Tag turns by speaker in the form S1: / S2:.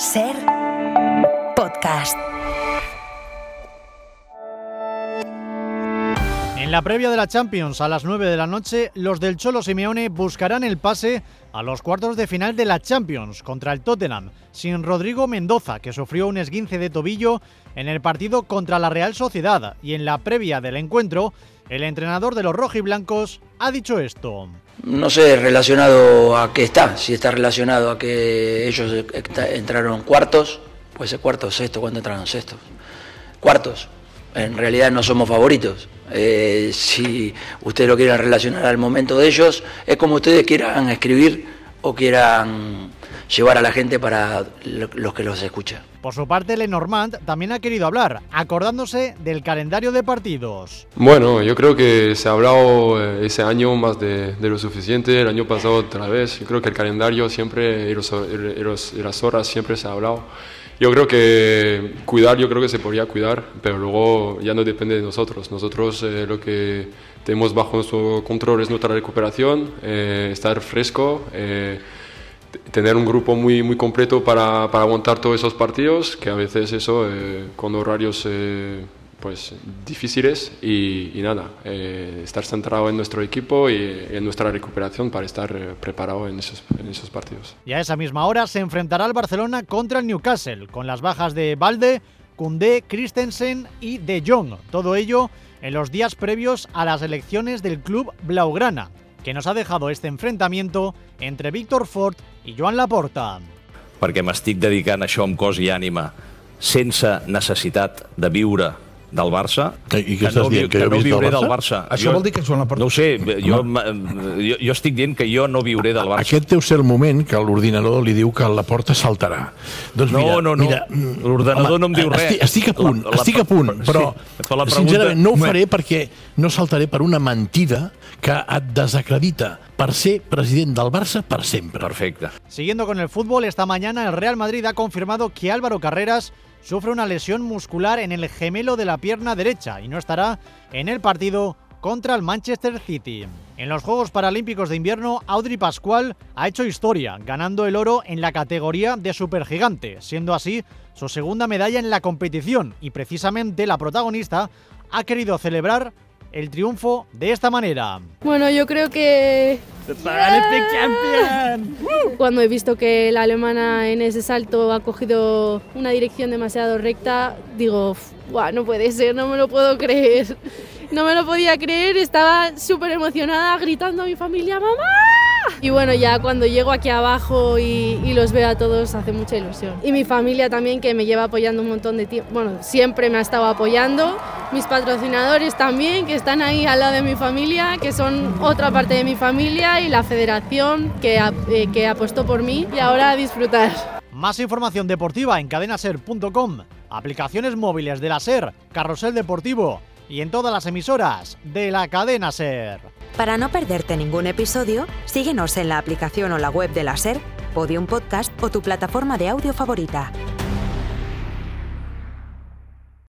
S1: SER Podcast.
S2: En la previa de la Champions, a las 9 de la noche, los del Cholo Simeone buscarán el pase a los cuartos de final de la Champions contra el Tottenham, sin Rodrigo Mendoza, que sufrió un esguince de tobillo en el partido contra la Real Sociedad. Y en la previa del encuentro, el entrenador de los rojiblancos ha dicho esto.
S3: No sé relacionado a qué está, si está relacionado a que ellos entraron cuartos, puede ser cuartos, sexto, ¿cuándo entraron sextos? Cuartos. En realidad no somos favoritos. Si ustedes lo quieren relacionar al momento de ellos, es como ustedes quieran escribir o quieran llevar a la gente para los que los escuchan.
S2: Por su parte, Lenormand también ha querido hablar, acordándose del calendario de partidos.
S4: Bueno, yo creo que se ha hablado ese año más de lo suficiente, el año pasado otra vez. Yo creo que el calendario siempre y las horas siempre se ha hablado. Yo creo que yo creo que se podría cuidar, pero luego ya no depende de nosotros. Nosotros lo que tenemos bajo nuestro control es nuestra recuperación, estar fresco, tener un grupo muy completo para aguantar todos esos partidos, que a veces eso, con horarios pues difíciles y nada, estar centrado en nuestro equipo y en nuestra recuperación para estar preparado en esos partidos.
S2: Y a esa misma hora se enfrentará el Barcelona contra el Newcastle, con las bajas de Balde, Koundé, Christensen y De Jong. Todo ello en los días previos a las elecciones del club blaugrana, que nos ha dejado este enfrentamiento entre Víctor Fort i Joan Laporta.
S5: Perquè m'estic dedicant a això amb cos i ànima, sense necessitat de viure del Barça,
S6: I què estàs dient? Que jo
S5: viuré del Barça.
S6: Això vol dir que Joan Laporta...
S5: No ho sé, jo estic dient que jo no viuré del Barça.
S6: Aquest deu ser el moment que l'ordinador li diu que Laporta saltarà. Doncs mira,
S5: l'ordinador no em diu res.
S6: Estic a punt, però sincerament no ho faré perquè no saltaré per una mentida que et desacredita per ser president del Barça per sempre.
S5: Perfecte.
S2: Siguiendo con el fútbol, esta mañana el Real Madrid ha confirmado que Álvaro Carreras sufre una lesión muscular en el gemelo de la pierna derecha y no estará en el partido contra el Manchester City. En los Juegos Paralímpicos de Invierno, Audrey Pascual ha hecho historia, ganando el oro en la categoría de supergigante, siendo así su segunda medalla en la competición, y precisamente la protagonista ha querido celebrar el triunfo de esta manera.
S7: Bueno, yo creo que... Cuando he visto que la alemana en ese salto ha cogido una dirección demasiado recta, digo, ¡buah, no puede ser, no me lo puedo creer! No me lo podía creer, estaba súper emocionada, gritando a mi familia, ¡mamá! Y bueno, ya cuando llego aquí abajo y los veo a todos, hace mucha ilusión. Y mi familia también, que me lleva apoyando un montón de tiempo, bueno, siempre me ha estado apoyando. Mis patrocinadores también, que están ahí al lado de mi familia, que son otra parte de mi familia, y la federación que apostó por mí, y ahora a disfrutar.
S2: Más información deportiva en cadenaser.com, aplicaciones móviles de la SER, Carrusel Deportivo y en todas las emisoras de la cadena SER.
S1: Para no perderte ningún episodio, síguenos en la aplicación o la web de la SER, Podium Podcast o tu plataforma de audio favorita.